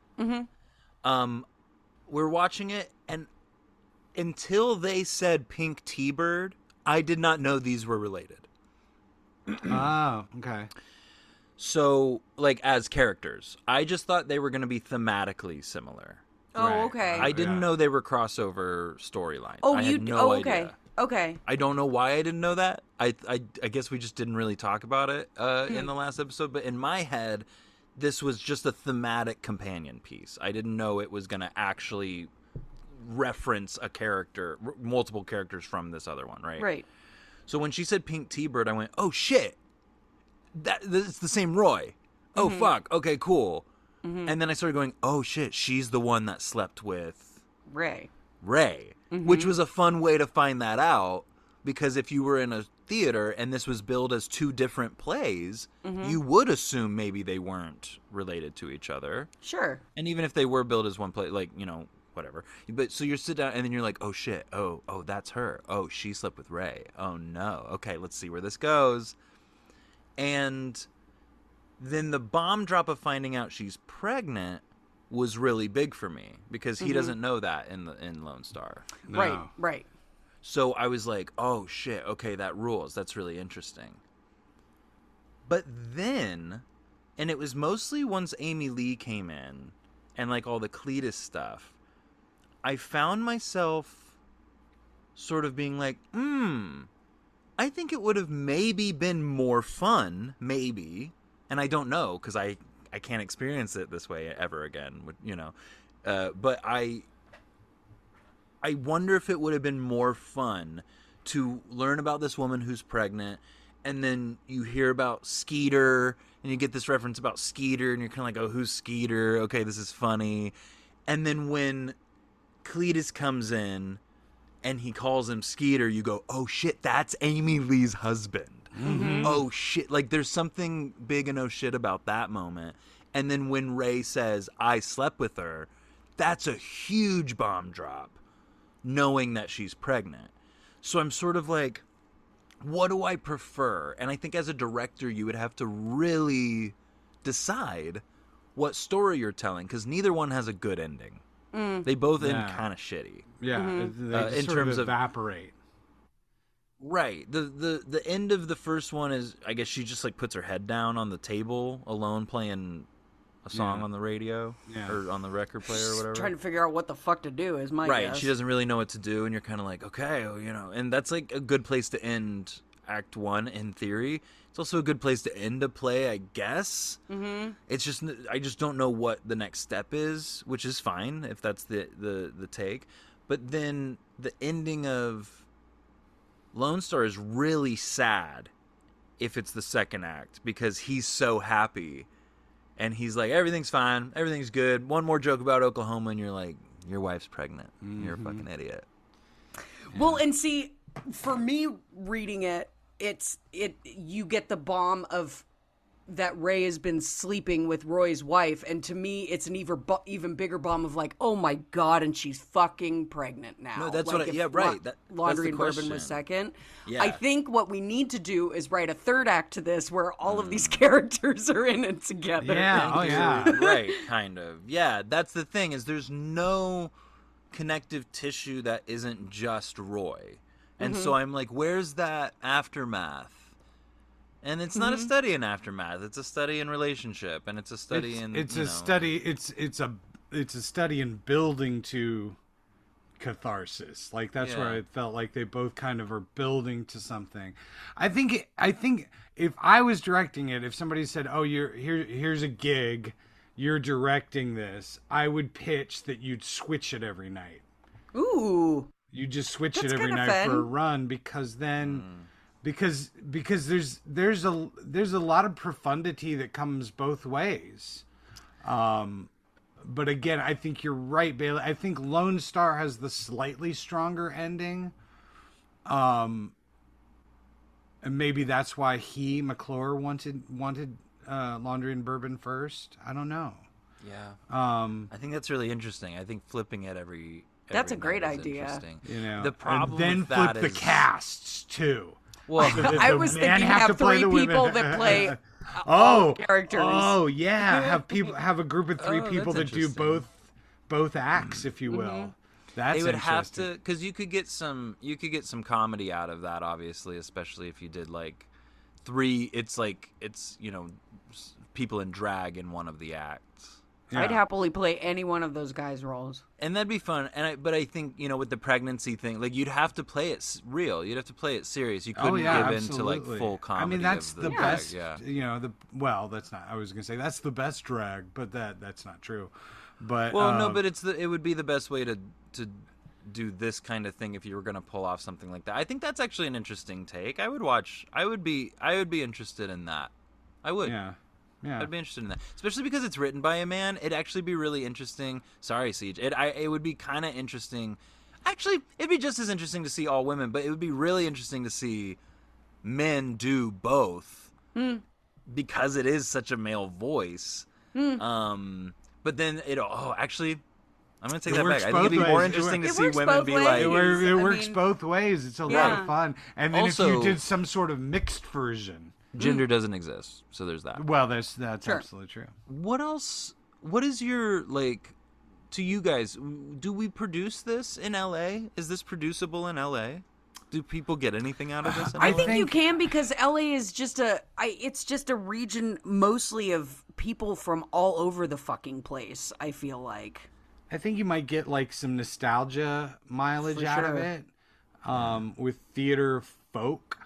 We're watching it, and until they said Pink T-Bird, I did not know these were related. Oh, okay. So, like, as characters, I just thought they were going to be thematically similar. Oh, Right. okay. I didn't Yeah. know they were crossover storylines. Oh, I you had no okay. idea. Okay. I don't know why I didn't know that. I guess we just didn't really talk about it in the last episode. But in my head, this was just a thematic companion piece. I didn't know it was going to actually reference a character, multiple characters from this other one, right? Right. So when she said Pink T-Bird, I went, "Oh shit, it's the same Roy." Oh fuck, okay, cool. And then I started going, "Oh shit, she's the one that slept with Ray. Ray," which was a fun way to find that out, because if you were in a theater and this was billed as 2 different plays, you would assume maybe they weren't related to each other. Sure. And even if they were billed as one play, like, whatever. But so you sit down and then you're like, "Oh shit, oh, that's her. Oh, she slept with Ray. Oh no. Okay, let's see where this goes." And then the bomb drop of finding out she's pregnant was really big for me, because he doesn't know that in Lone Star. No. Right. So I was like, "Oh shit, okay, that rules. That's really interesting." But then, and it was mostly once Amy Lee came in and like all the Cletus stuff, I found myself sort of being like, I think it would have maybe been more fun, maybe, and I don't know, because I can't experience it this way ever again, but I I wonder if it would have been more fun to learn about this woman who's pregnant, and then you hear about Skeeter, and you get this reference about Skeeter, and you're kind of like, oh, who's Skeeter? Okay, this is funny. And then when Cletus comes in and he calls him Skeeter, you go, oh shit, that's Amy Lee's husband. Mm-hmm. Oh shit. Like, there's something big and oh shit about that moment. And then when Ray says, I slept with her, that's a huge bomb drop, knowing that she's pregnant. So I'm sort of like, what do I prefer? And I think as a director, you would have to really decide what story you're telling, because neither one has a good ending. They both end kind of shitty. Yeah, they just in sort terms of of evaporate. Right. The end of the first one is, I guess she just like puts her head down on the table alone playing a song on the radio or on the record player or whatever. Trying to figure out what the fuck to do is my right. guess. She doesn't really know what to do, and you're kind of like, okay, well, and that's like a good place to end Act 1 in theory. It's also a good place to end a play, I guess. Mm-hmm. It's just, I just don't know what the next step is, which is fine if that's the take. But then the ending of Lone Star is really sad if it's the second act, because he's so happy and he's like, everything's fine, everything's good. One more joke about Oklahoma, and you're like, your wife's pregnant. You're a fucking idiot. Well, and see, for me reading it, you get the bomb of that Ray has been sleeping with Roy's wife, and to me it's an even bigger bomb of like, oh my god, and she's fucking pregnant now. No, that's like what right. Laundry that's and Bourbon was second. Yeah. I think what we need to do is write a third act to this where all of these characters are in it together. Yeah, oh yeah. Right, kind of. Yeah, that's the thing, is there's no connective tissue that isn't just Roy. And so I'm like, where's that aftermath? And it's not a study in aftermath. It's a study in relationship, and it's a study in study. It's a study in building to catharsis. Like that's where I felt like they both kind of are building to something. I think if I was directing it, if somebody said, "Oh, here's a gig, you're directing this," I would pitch that you'd switch it every night. Ooh. You just switch That's it every night fun. for a run, because then, because there's a lot of profundity that comes both ways. But again, I think you're right, Bailey. I think Lone Star has the slightly stronger ending. And maybe that's why McClure wanted Laundry and Bourbon first. I don't know. Yeah. I think that's really interesting. I think flipping it every That's a great night is idea. interesting. The problem and then with flip that the is, casts too. Well, I was thinking have play three the people women. that play all characters. Oh yeah, have a group of three people that's that do interesting. both acts, if you will. That's they would have interesting. to, because you could get some comedy out of that, obviously, especially if you did like three. It's people in drag in one of the acts. Yeah. I'd happily play any one of those guys' roles. And that'd be fun. But I think, with the pregnancy thing, like, you'd have to play it real. You'd have to play it serious. You couldn't give absolutely. into like full comedy. I mean, that's of the drag, best. Yeah. That's not. I was gonna say that's the best drag, but that's not true. But no, but it would be the best way to do this kind of thing if you were gonna pull off something like that. I think that's actually an interesting take. I would be interested in that. I would. Yeah. Yeah. I'd be interested in that, especially because it's written by a man. It'd actually be really interesting. Sorry, Siege. It would be kind of interesting. Actually, it'd be just as interesting to see all women, but it would be really interesting to see men do both because it is such a male voice. But then actually, I'm going to take that back. I think it'd be more interesting to see women be like... It works both ways. It's a lot of fun. And then Also, if you did some sort of mixed version... Gender doesn't exist, so there's that. Well, that's absolutely true. What else? What is your, to you guys, do we produce this in LA? Is this producible in LA? Do people get anything out of this in LA? I think you can, because LA is just it's just a region mostly of people from all over the fucking place, I feel like. I think you might get some nostalgia mileage out of it with theater folk.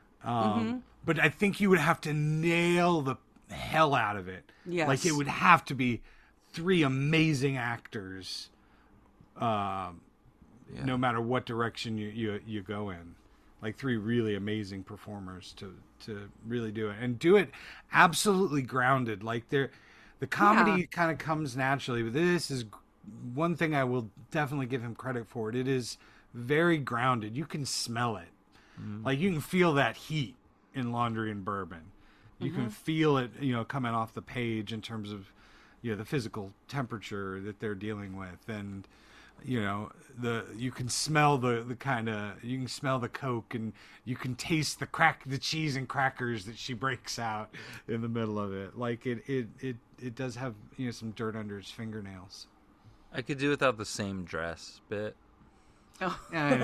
But I think you would have to nail the hell out of it. Yes. It would have to be three amazing actors no matter what direction you go in. Like 3 really amazing performers to really do it and do it absolutely grounded. Like the comedy kind of comes naturally, but this is one thing I will definitely give him credit for. It is very grounded. You can smell it. Like you can feel that heat in Laundry and Bourbon. You can feel it, coming off the page in terms of, the physical temperature that they're dealing with, and you can smell the kind of, you can smell the Coke, and you can taste the cheese and crackers that she breaks out in the middle of it. Like it does have some dirt under its fingernails. I could do without the same dress bit. Oh.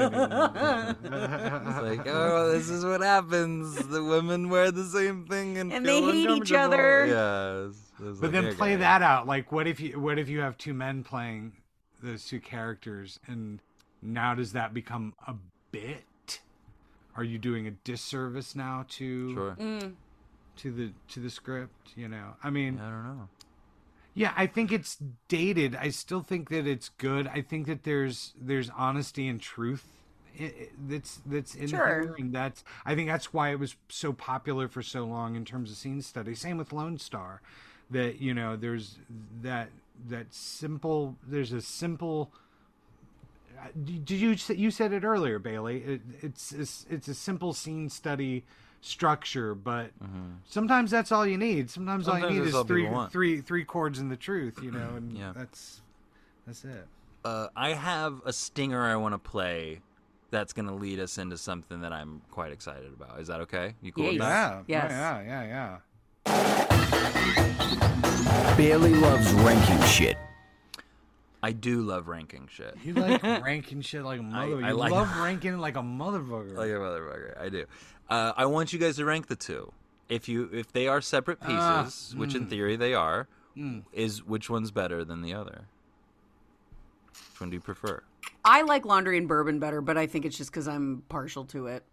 It's like, this is what happens. The women wear the same thing and they feel hate each uncomfortable. other. Yeah. But then play that out. Like, what if you have 2 men playing those 2 characters, and now does that become a bit? Are you doing a disservice now to the script? I mean, I don't know. Yeah, I think it's dated. I still think that it's good. I think that there's honesty and truth that's in here, and I think that's why it was so popular for so long in terms of scene study. Same with Lone Star, that there's there's a simple. You said it earlier, Bailey? It's a simple scene study structure, but sometimes that's all you need. Sometimes all you need is three chords in the truth, and that's it. I have a stinger I want to play that's going to lead us into something that I'm quite excited about. Is that okay? You cool with that? Yes. Yeah. Bailey loves ranking shit. I do love ranking shit. You like ranking shit like a motherfucker. You love ranking like a motherfucker. Like a motherfucker. I do. I want you guys to rank the 2. If they are separate pieces, which in theory they are, which one's better than the other? Which one do you prefer? I like Laundry and Bourbon better, but I think it's just because I'm partial to it.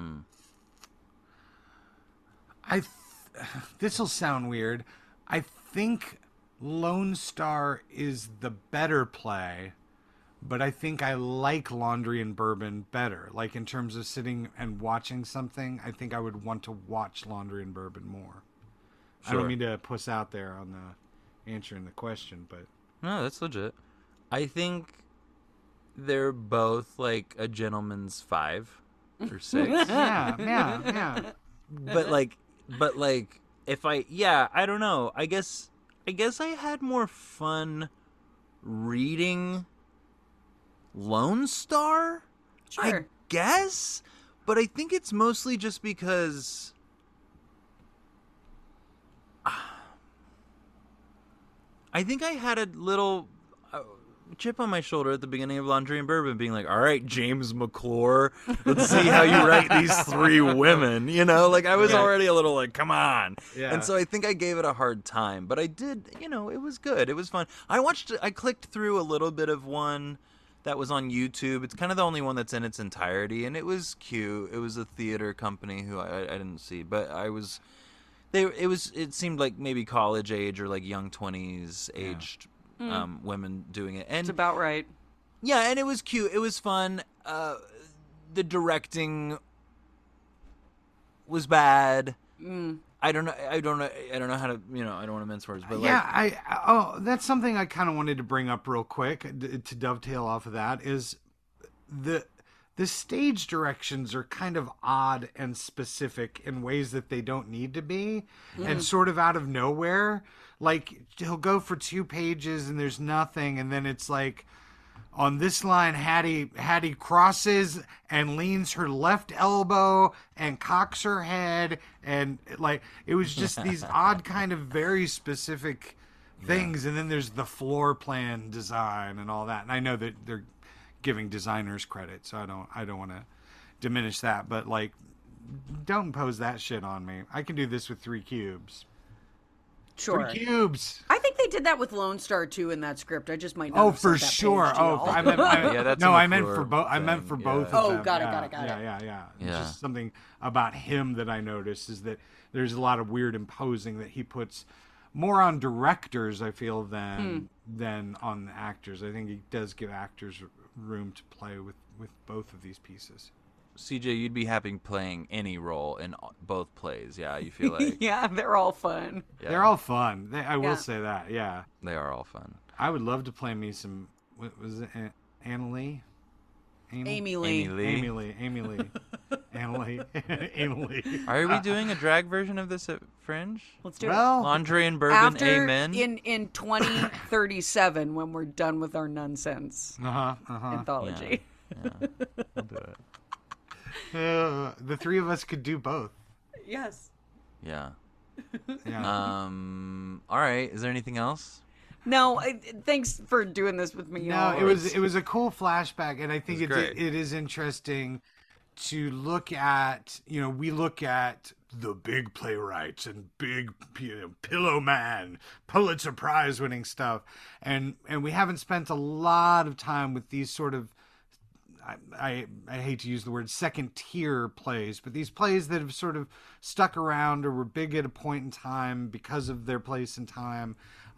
This will sound weird. I think Lone Star is the better play, but I think I like Laundry and Bourbon better. Like, in terms of sitting and watching something, I think I would want to watch Laundry and Bourbon more. Sure. I don't mean to puss out there on the answering the question, but... No, that's legit. I think they're both like a gentleman's 5 or 6. Yeah. But if I don't know. I guess I had more fun reading Lone Star. Sure. I guess, but I think it's mostly just because I think I had a little chip on my shoulder at the beginning of Laundry and Bourbon, being like, all right, James McClure, let's see how you write these 3 women. Like, I was already a little like, come on. Yeah. And so I think I gave it a hard time, but I did, it was good. It was fun. I clicked through a little bit of one that was on YouTube. It's kind of the only one that's in its entirety, and it was cute. It was a theater company who I didn't see, but it seemed like maybe college age or like young 20s aged women doing it. And it's about right. Yeah, and it was cute. It was fun. The directing was bad. I don't know how to, I don't want to mince words, but that's something I kind of wanted to bring up real quick to dovetail off of that is the stage directions are kind of odd and specific in ways that they don't need to be, and sort of out of nowhere. Like, he'll go for 2 pages and there's nothing, and then it's like, on this line, Hattie crosses and leans her left elbow and cocks her head, and like, it was just these odd kind of very specific things, and then there's the floor plan design and all that. And I know that they're giving designers credit, so I don't want to diminish that, but like, don't impose that shit on me. I can do this with 3 cubes. Sure. 3 cubes. I think they did that with Lone Star too in that script. I just might not. Oh, have for sent that sure. page to y'all. I meant for both. I meant for both. Oh, of them. got it. Yeah. Just something about him that I noticed is that there's a lot of weird imposing that he puts more on directors, I feel, than on actors. I think he does give actors room to play with both of these pieces. CJ, you'd be happy playing any role in both plays. Yeah, you feel like Yeah, they're all fun. yeah, They're all fun. I will Yeah. say that. Yeah, they are all fun. I would love to play me some. What was it? Anna Lee? Amy Lee. Amy Lee. Amy Lee. Amy Lee. Anna Lee. Anna Lee. Are we doing a drag version of this at Fringe? Let's do it. Well, Laundry and bourbon, After amen. in 2037 when we're done with our nonsense anthology. Yeah, we'll do it. the three of us could do both. Yes. Yeah. Yeah. All right. Is there anything else? No, thanks for doing this with me. No, y'all. it was a cool flashback, and I think It was great. it is interesting to look at. We look at the big playwrights and big Pillow Man, Pulitzer Prize winning stuff, and we haven't spent a lot of time with these sort of. I hate to use the word second tier plays, but these plays that have sort of stuck around or were big at a point in time because of their place in time.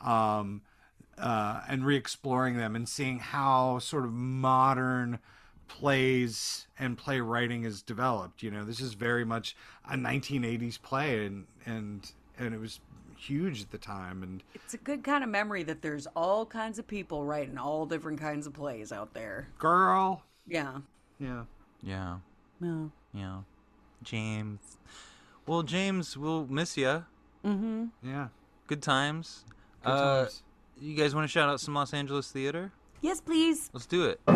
And re-exploring them and seeing how sort of modern plays and playwriting is developed. This is very much a 1980s play, and it was huge at the time. And It's a good kind of memory that there's all kinds of people writing all different kinds of plays out there. girl, Yeah. yeah, Yeah. No. Yeah. James. Well, James, we'll miss you. yeah. Good times. Good times. You guys want to shout out some Los Angeles theater? Yes, please. Let's do it.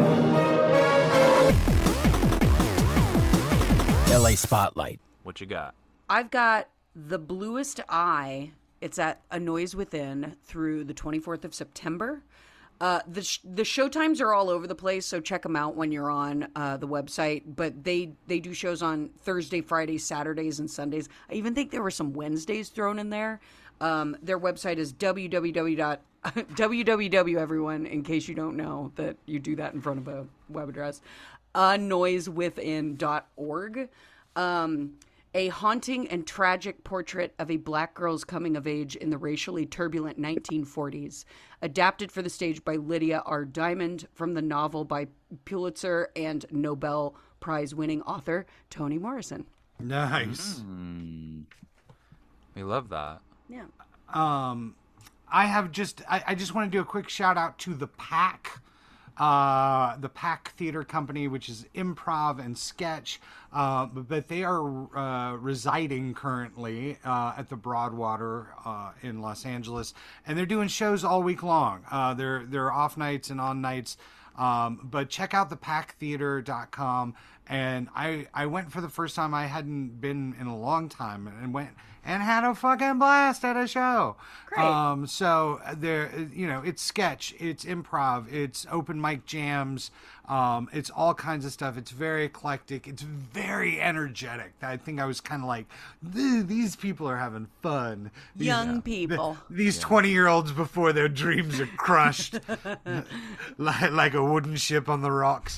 LA Spotlight. What you got? I've got The Bluest Eye. It's at A Noise Within through the 24th of September. The show times are all over the place, so check them out when you're on the website. But they do shows on Thursday, Fridays, Saturdays, and Sundays. I even think there were some Wednesdays thrown in there. Their website is www, everyone, in case you don't know that you do that in front of a web address, anoisewithin.org. A haunting and tragic portrait of a black girl's coming of age in the racially turbulent 1940s, adapted for the stage by Lydia R. Diamond from the novel by Pulitzer and Nobel Prize winning author Toni Morrison. Nice. We love that. Yeah. I just want to do a quick shout out to the Pack Theater Company, which is improv and sketch, but they are residing currently at the Broadwater in Los Angeles, and they're doing shows all week long. There are off nights and on nights, but check out thepacktheater.com. And I went for the first time. I hadn't been in a long time, and went and had a fucking blast at a show. Great. So there, it's sketch, it's improv, it's open mic jams, it's all kinds of stuff. It's very eclectic. It's very energetic. I think I was kind of like, these people are having fun. Young people. These 20-year-olds before their dreams are crushed, like a wooden ship on the rocks.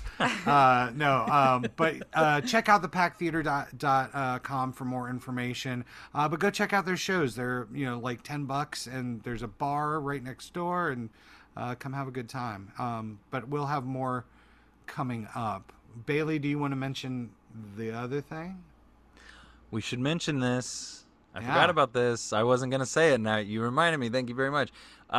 But check out thepacktheater.com for more information. But go check out their shows. They're like $10, and there's a bar right next door, and come have a good time. But we'll have more coming up. Bailey, do you want to mention the other thing? We should mention this. I Yeah. forgot about this. I wasn't going to say it. Now you reminded me. Thank you very much.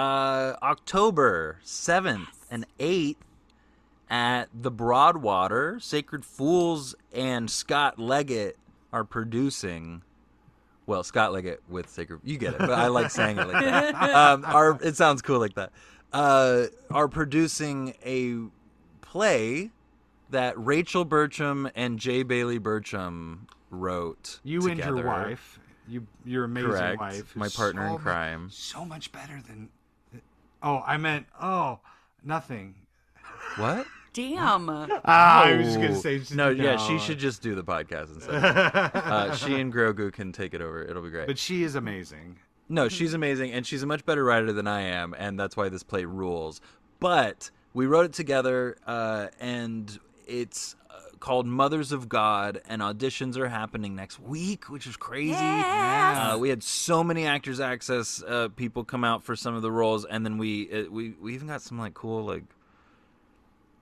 October 7th and 8th at the Broadwater, Sacred Fools and Scott Leggett are producing. Well, Scott Leggett with Sacred. You get it, but I like saying it like that. It sounds cool like that. Are producing a play that Rachel Burcham and J. Bailey Burcham wrote You together. and your wife. Your amazing Correct. wife. My who's partner in so crime. So much better than... Oh, I meant... Oh, nothing. What? Damn. I was just going to say... No, yeah, she should just do the podcast instead. She and Grogu can take it over. It'll be great. But she is amazing. No, she's amazing, and she's a much better writer than I am, and that's why this play rules. But we wrote it together, and it's called Mothers of God, and auditions are happening next week, which is crazy. Yes! We had so many Actors Access people come out for some of the roles, and then we even got some like cool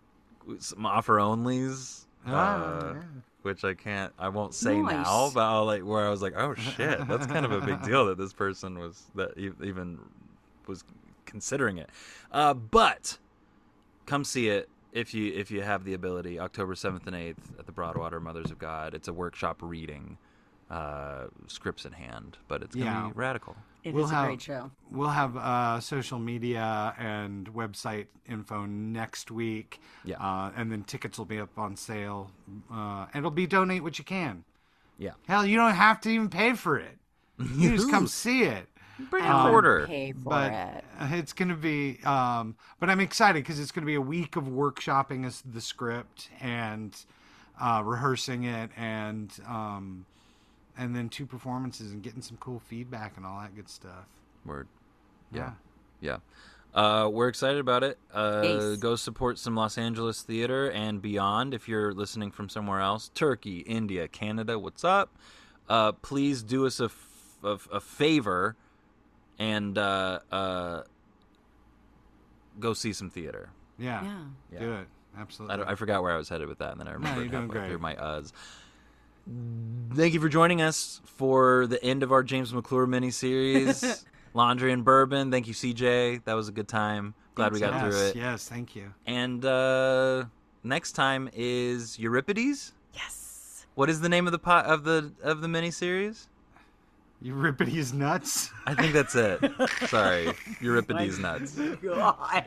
some offer onlys. Yeah. Which I won't say Nice. now, but where I was like, oh shit, that's kind of a big deal that this person even was considering it. But come see it if you have the ability. October 7th and 8th at the Broadwater Mothers of God. It's a workshop reading, scripts in hand, but it's gonna be radical. It is a great show. We'll have social media and website info next week. Yeah. And then tickets will be up on sale. And it'll be donate what you can. Yeah. Hell, you don't have to even pay for it. You just come see it. Bring a quarter. Pay for But it. it's going to be, but I'm excited because it's going to be a week of workshopping the script and rehearsing it and then 2 performances and getting some cool feedback and all that good stuff. Word. Yeah. We're excited about it. Yes. Go support some Los Angeles theater and beyond. If you're listening from somewhere else, Turkey, India, Canada, what's up? Please do us a favor and go see some theater. Yeah. Do it. Absolutely. I forgot where I was headed with that, and then I remembered you're doing halfway great. through my uhs. Thank you for joining us for the end of our James McClure miniseries, Laundry and Bourbon. Thank you, CJ. That was a good time. Glad we got through it. Yes, thank you. And next time is Euripides. Yes. What is the name of the of the miniseries? Euripides nuts. I think that's it. Sorry, Euripides nuts. God.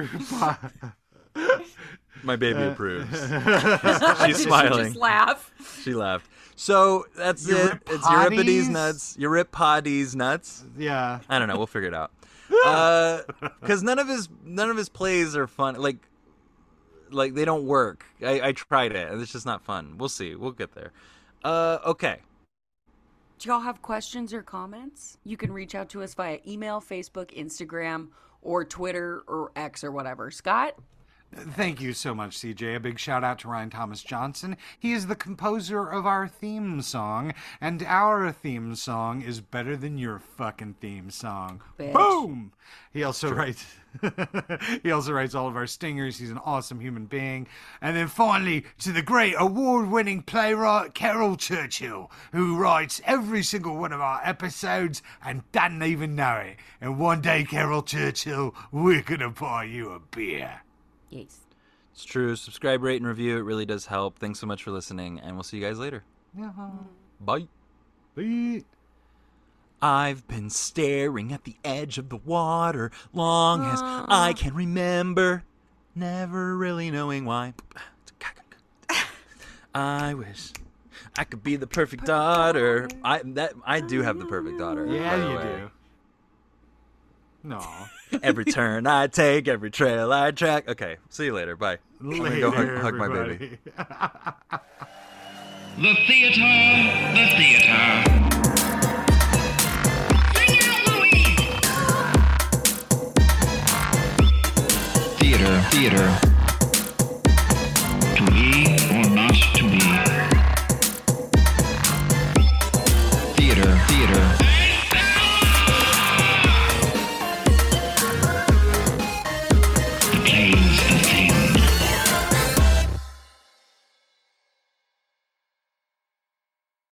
My baby approves. She's She's smiling. Just laugh. She laughed. So that's it. It's Euripides nuts. Euripides nuts. Yeah. I don't know. We'll figure it out. Because none of his plays are fun. Like they don't work. I tried it, and it's just not fun. We'll see. We'll get there. Okay. Do y'all have questions or comments? You can reach out to us via email, Facebook, Instagram, or Twitter, or X, or whatever. Scott? Thank you so much, CJ. A big shout out to Ryan Thomas Johnson. He is the composer of our theme song, and our theme song is better than your fucking theme song. Bitch. Boom! He also writes all of our stingers. He's an awesome human being. And then finally, to the great award-winning playwright Carol Churchill, who writes every single one of our episodes and doesn't even know it. And one day, Carol Churchill, we're gonna buy you a beer. Yes. It's true. Subscribe, rate, and review. It really does help. Thanks so much for listening, and we'll see you guys later. Bye. Bye. I've been staring at the edge of the water long as I can remember, never really knowing why. I wish I could be the perfect daughter. I do have the perfect daughter. by Yeah, the you way. do. No. Every turn I take, every trail I track. Okay, see you later. Bye. I'm gonna go hug my baby. The theater, the theater. Sing out, Louise! Theater, theater. To be or not to be. Theater, theater.